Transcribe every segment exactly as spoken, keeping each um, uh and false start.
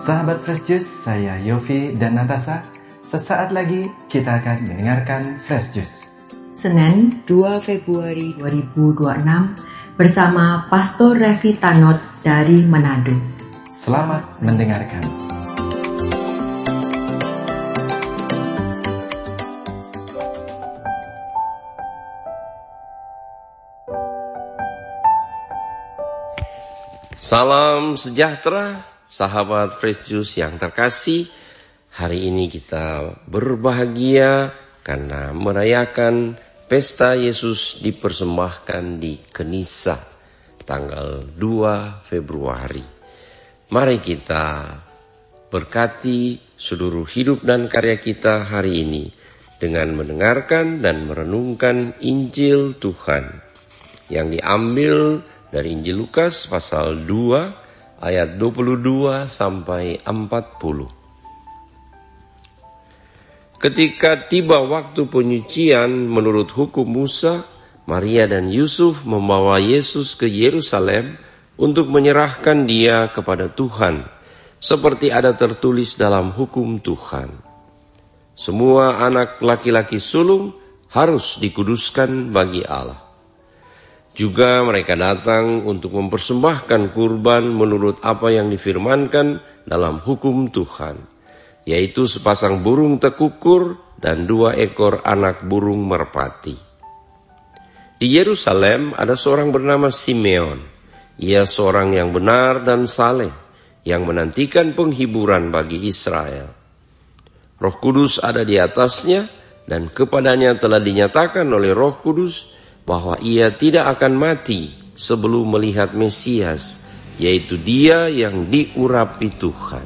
Sahabat Fresh Juice, saya Yofi dan Natasha. Sesaat lagi kita akan mendengarkan Fresh Juice. Senin dua Februari dua ribu dua puluh enam bersama Pastor Revi Tanot dari Manado. Selamat mendengarkan. Salam sejahtera, sahabat Fresh Juice yang terkasih. Hari ini kita berbahagia karena merayakan pesta Yesus dipersembahkan di Kenisa tanggal dua Februari. Mari kita berkati seluruh hidup dan karya kita hari ini dengan mendengarkan dan merenungkan Injil Tuhan yang diambil dari Injil Lukas pasal dua ayat dua puluh dua sampai empat puluh. Ketika tiba waktu penyucian menurut hukum Musa, Maria dan Yusuf membawa Yesus ke Yerusalem untuk menyerahkan dia kepada Tuhan, seperti ada tertulis dalam hukum Tuhan. Semua anak laki-laki sulung harus dikuduskan bagi Allah. Juga mereka datang untuk mempersembahkan kurban menurut apa yang difirmankan dalam hukum Tuhan, yaitu sepasang burung tekukur dan dua ekor anak burung merpati. Di Yerusalem ada seorang bernama Simeon. Ia seorang yang benar dan saleh, yang menantikan penghiburan bagi Israel. Roh Kudus ada di atasnya, dan kepadanya telah dinyatakan oleh Roh Kudus bahwa ia tidak akan mati sebelum melihat Mesias, yaitu dia yang diurapi Tuhan.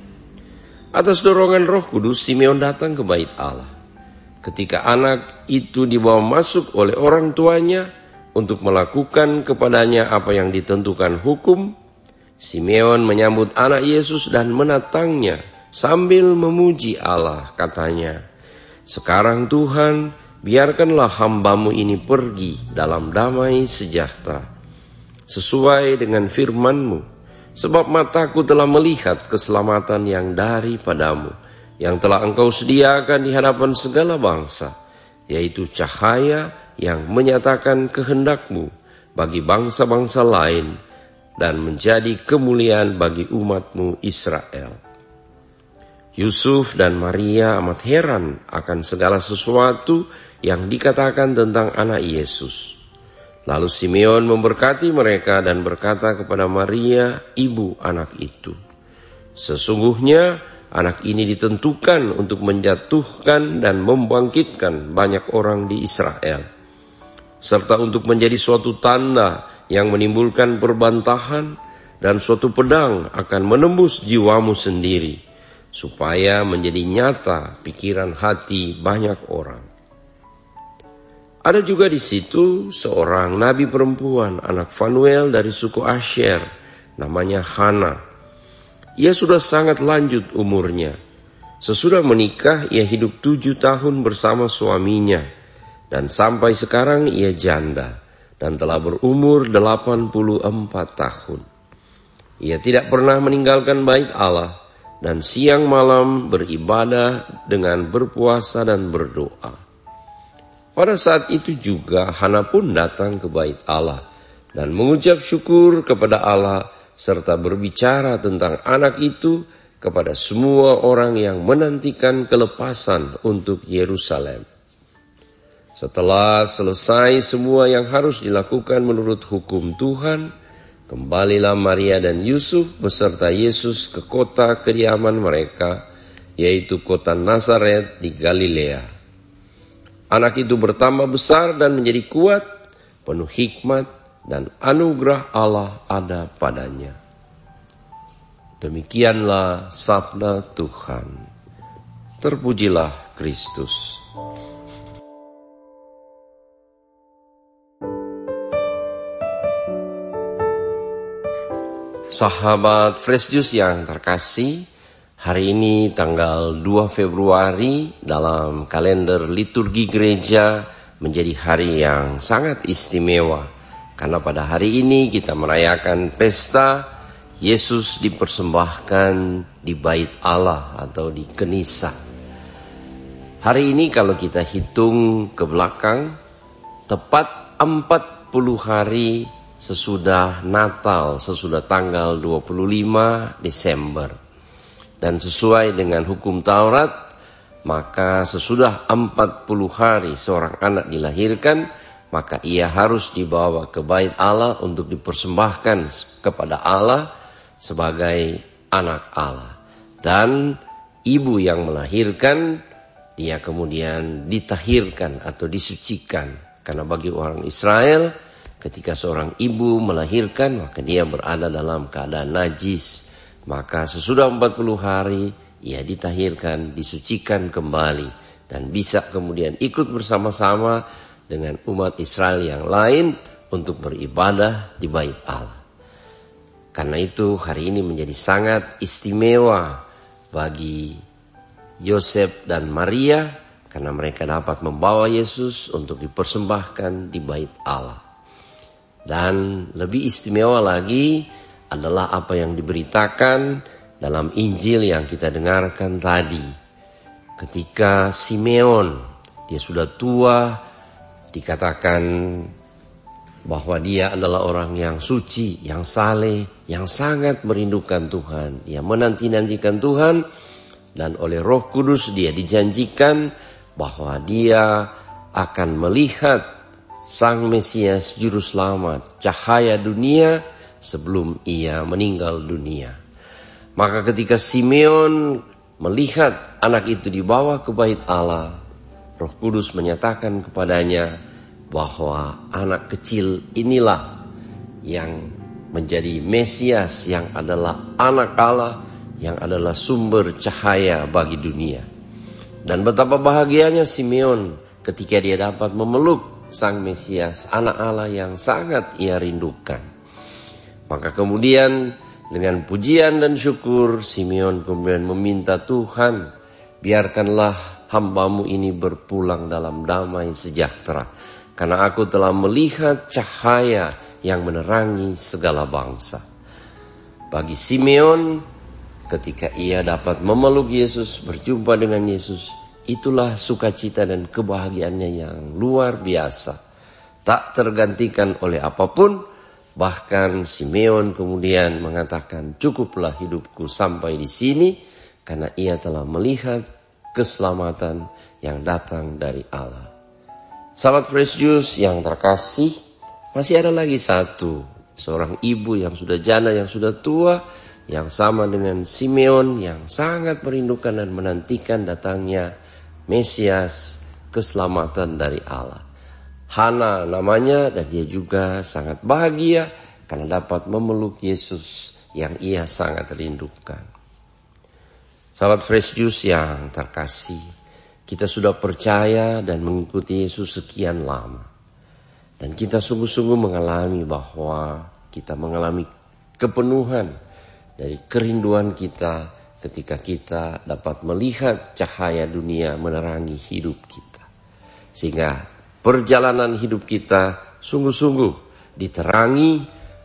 Atas dorongan Roh Kudus, Simeon datang ke bait Allah. Ketika anak itu dibawa masuk oleh orang tuanya untuk melakukan kepadanya apa yang ditentukan hukum, Simeon menyambut anak Yesus dan menatangnya sambil memuji Allah. Katanya, "Sekarang Tuhan, biarkanlah hambamu ini pergi dalam damai sejahtera, sesuai dengan firman-Mu, sebab mataku telah melihat keselamatan yang daripadamu, yang telah Engkau sediakan di hadapan segala bangsa, yaitu cahaya yang menyatakan kehendak-Mu bagi bangsa-bangsa lain, dan menjadi kemuliaan bagi umat-Mu Israel." Yusuf dan Maria amat heran akan segala sesuatu yang dikatakan tentang anak Yesus. Lalu Simeon memberkati mereka dan berkata kepada Maria, ibu anak itu, "Sesungguhnya anak ini ditentukan untuk menjatuhkan dan membangkitkan banyak orang di Israel, serta untuk menjadi suatu tanda yang menimbulkan perbantahan, dan suatu pedang akan menembus jiwamu sendiri, supaya menjadi nyata pikiran hati banyak orang." Ada juga di situ seorang nabi perempuan, anak Fanuel dari suku Asher, namanya Hana. Ia sudah sangat lanjut umurnya. Sesudah menikah, ia hidup tujuh tahun bersama suaminya, dan sampai sekarang ia janda, dan telah berumur delapan puluh empat tahun. Ia tidak pernah meninggalkan bait Allah, dan siang malam beribadah dengan berpuasa dan berdoa. Pada saat itu juga Hana pun datang ke bait Allah dan mengucap syukur kepada Allah, serta berbicara tentang anak itu kepada semua orang yang menantikan kelepasan untuk Yerusalem. Setelah selesai semua yang harus dilakukan menurut hukum Tuhan, kembalilah Maria dan Yusuf beserta Yesus ke kota kediaman mereka, yaitu kota Nazaret di Galilea. Anak itu bertambah besar dan menjadi kuat, penuh hikmat, dan anugerah Allah ada padanya. Demikianlah sabda Tuhan. Terpujilah Kristus. Sahabat Fresh Juice yang terkasih, hari ini tanggal dua Februari dalam kalender liturgi gereja menjadi hari yang sangat istimewa, karena pada hari ini kita merayakan pesta Yesus dipersembahkan di bait Allah atau di Kenisa. Hari ini kalau kita hitung ke belakang, tepat empat puluh hari sesudah Natal, sesudah tanggal dua puluh lima Desember. Dan sesuai dengan hukum Taurat, maka sesudah empat puluh hari seorang anak dilahirkan, maka ia harus dibawa ke bait Allah untuk dipersembahkan kepada Allah sebagai anak Allah. Dan ibu yang melahirkan, dia kemudian ditahirkan atau disucikan. Karena bagi orang Israel, ketika seorang ibu melahirkan, maka dia berada dalam keadaan najis. Maka sesudah empat puluh hari, ia ditahirkan, disucikan kembali. Dan bisa kemudian ikut bersama-sama dengan umat Israel yang lain untuk beribadah di bait Allah. Karena itu hari ini menjadi sangat istimewa bagi Yosef dan Maria, karena mereka dapat membawa Yesus untuk dipersembahkan di bait Allah. Dan lebih istimewa lagi adalah apa yang diberitakan dalam Injil yang kita dengarkan tadi. Ketika Simeon, dia sudah tua, dikatakan bahwa dia adalah orang yang suci, yang saleh, yang sangat merindukan Tuhan. Dia menanti-nantikan Tuhan, dan oleh Roh Kudus dia dijanjikan bahwa dia akan melihat Sang Mesias Juru Selamat, cahaya dunia sebelum ia meninggal dunia. Maka ketika Simeon melihat anak itu dibawa ke bait Allah, Roh Kudus menyatakan kepadanya bahwa anak kecil inilah yang menjadi Mesias, yang adalah anak Allah, yang adalah sumber cahaya bagi dunia. Dan betapa bahagianya Simeon ketika dia dapat memeluk Sang Mesias, anak Allah yang sangat ia rindukan. Maka kemudian dengan pujian dan syukur, Simeon kemudian meminta Tuhan, biarkanlah hambamu ini berpulang dalam damai sejahtera. Karena aku telah melihat cahaya yang menerangi segala bangsa. Bagi Simeon, ketika ia dapat memeluk Yesus, berjumpa dengan Yesus, itulah sukacita dan kebahagiaannya yang luar biasa. Tak tergantikan oleh apapun. Bahkan Simeon kemudian mengatakan, cukuplah hidupku sampai di sini, karena ia telah melihat keselamatan yang datang dari Allah. Sahabat Fresh Juice yang terkasih, masih ada lagi satu, seorang ibu yang sudah janda, yang sudah tua, yang sama dengan Simeon, yang sangat merindukan dan menantikan datangnya Mesias, keselamatan dari Allah. Hana namanya, dan dia juga sangat bahagia karena dapat memeluk Yesus yang ia sangat rindukan. Sahabat Fresh Juice yang terkasih, kita sudah percaya dan mengikuti Yesus sekian lama. Dan kita sungguh-sungguh mengalami bahwa kita mengalami kepenuhan dari kerinduan kita ketika kita dapat melihat cahaya dunia menerangi hidup kita. Sehingga perjalanan hidup kita sungguh-sungguh diterangi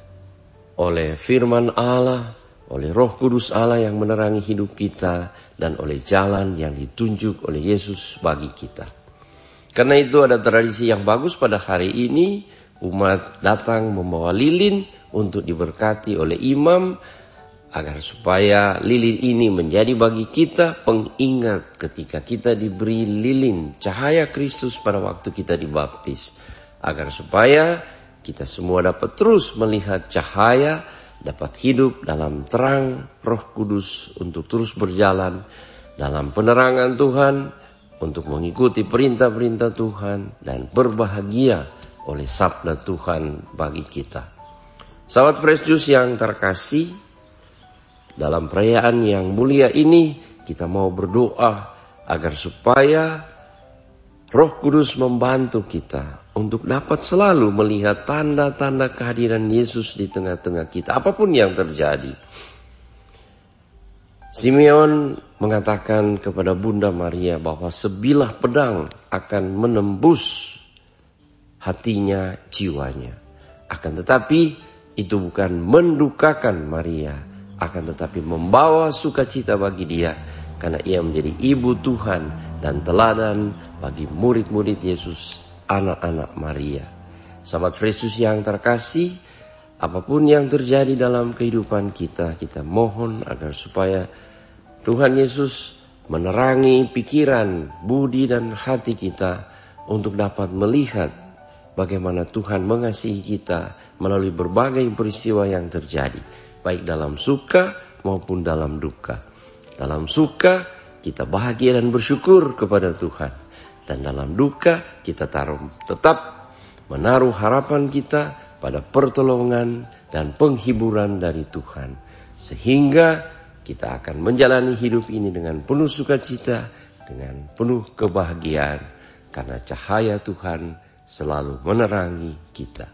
oleh firman Allah, oleh Roh Kudus Allah yang menerangi hidup kita, dan oleh jalan yang ditunjuk oleh Yesus bagi kita. Karena itu ada tradisi yang bagus pada hari ini, umat datang membawa lilin untuk diberkati oleh imam, agar supaya lilin ini menjadi bagi kita pengingat ketika kita diberi lilin cahaya Kristus pada waktu kita dibaptis. Agar supaya kita semua dapat terus melihat cahaya, dapat hidup dalam terang Roh Kudus untuk terus berjalan dalam penerangan Tuhan, untuk mengikuti perintah-perintah Tuhan, dan berbahagia oleh sabda Tuhan bagi kita. Sahabat Fresh Juice yang terkasih, dalam perayaan yang mulia ini kita mau berdoa agar supaya Roh Kudus membantu kita untuk dapat selalu melihat tanda-tanda kehadiran Yesus di tengah-tengah kita, apapun yang terjadi. Simeon mengatakan kepada Bunda Maria bahwa sebilah pedang akan menembus hatinya, jiwanya. Akan tetapi itu bukan mendukakan Maria, akan tetapi membawa sukacita bagi dia, karena ia menjadi ibu Tuhan dan teladan bagi murid-murid Yesus, anak-anak Maria. Sahabat Fresh Juice yang terkasih, apapun yang terjadi dalam kehidupan kita, kita mohon agar supaya Tuhan Yesus menerangi pikiran, budi dan hati kita untuk dapat melihat bagaimana Tuhan mengasihi kita melalui berbagai peristiwa yang terjadi, baik dalam suka maupun dalam duka. Dalam suka kita bahagia dan bersyukur kepada Tuhan, dan dalam duka kita taruh, tetap menaruh harapan kita pada pertolongan dan penghiburan dari Tuhan, sehingga kita akan menjalani hidup ini dengan penuh sukacita, dengan penuh kebahagiaan, karena cahaya Tuhan selalu menerangi kita.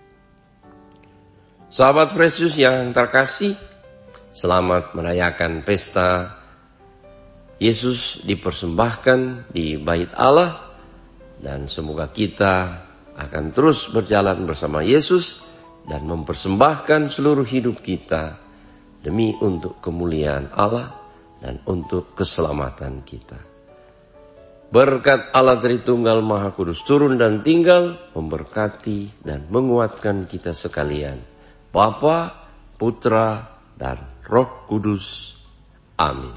Sahabat Fresh Juice yang terkasih, selamat merayakan pesta Yesus dipersembahkan di Bait Allah, dan semoga kita akan terus berjalan bersama Yesus dan mempersembahkan seluruh hidup kita demi untuk kemuliaan Allah dan untuk keselamatan kita. Berkat Allah Tritunggal Maha Kudus turun dan tinggal, memberkati dan menguatkan kita sekalian, Bapa, Putra, dan Roh Kudus. Amin.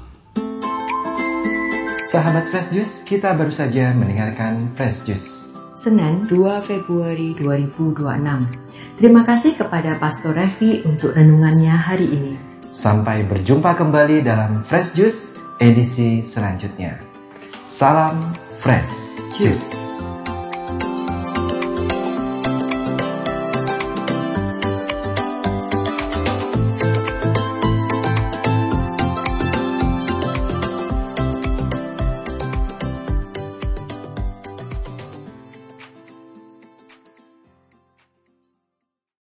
Sahabat Fresh Juice, kita baru saja mendengarkan Fresh Juice Senin dua Februari dua ribu dua puluh enam. Terima kasih kepada Pastor Revi untuk renungannya hari ini. Sampai berjumpa kembali dalam Fresh Juice edisi selanjutnya. Salam Fresh Juice.